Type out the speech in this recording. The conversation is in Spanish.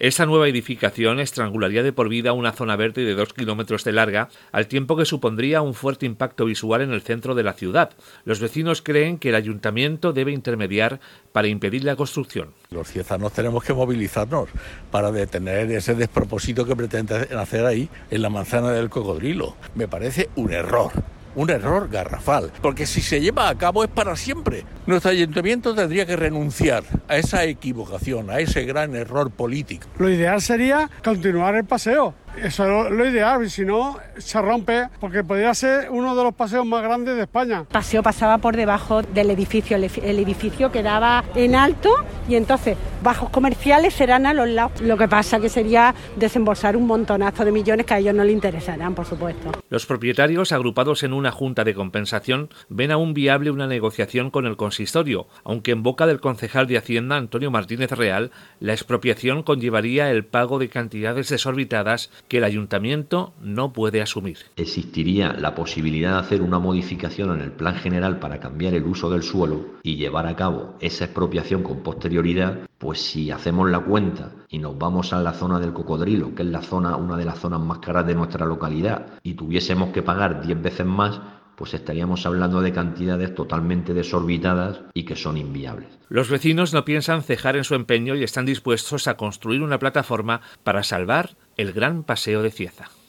Esta nueva edificación estrangularía de por vida una zona verde de 2 kilómetros de larga, al tiempo que supondría un fuerte impacto visual en el centro de la ciudad. Los vecinos creen que el ayuntamiento debe intermediar para impedir la construcción. Los ciezanos tenemos que movilizarnos para detener ese despropósito que pretenden hacer ahí en la manzana del Cocodrilo. Me parece un error garrafal, porque si se lleva a cabo es para siempre. Nuestro ayuntamiento tendría que renunciar a esa equivocación, a ese gran error político. Lo ideal sería continuar el paseo. Eso es lo ideal, y si no, se rompe, porque podría ser uno de los paseos más grandes de España. El paseo pasaba por debajo del edificio, el edificio quedaba en alto y entonces bajos comerciales serán a los lados. Lo que pasa que sería desembolsar un montonazo de millones que a ellos no les interesarán, por supuesto. Los propietarios, agrupados en una junta de compensación, ven aún viable una negociación con el consistorio, aunque en boca del concejal de Hacienda, Antonio Martínez Real, la expropiación conllevaría el pago de cantidades desorbitadas que el ayuntamiento no puede asumir. Existiría la posibilidad de hacer una modificación en el plan general para cambiar el uso del suelo y llevar a cabo esa expropiación con posterioridad. Pues si hacemos la cuenta y nos vamos a la zona del Cocodrilo, que es una de las zonas más caras de nuestra localidad, y tuviésemos que pagar 10 veces más, pues estaríamos hablando de cantidades totalmente desorbitadas y que son inviables. Los vecinos no piensan cejar en su empeño y están dispuestos a construir una plataforma para salvar el gran paseo de Cieza.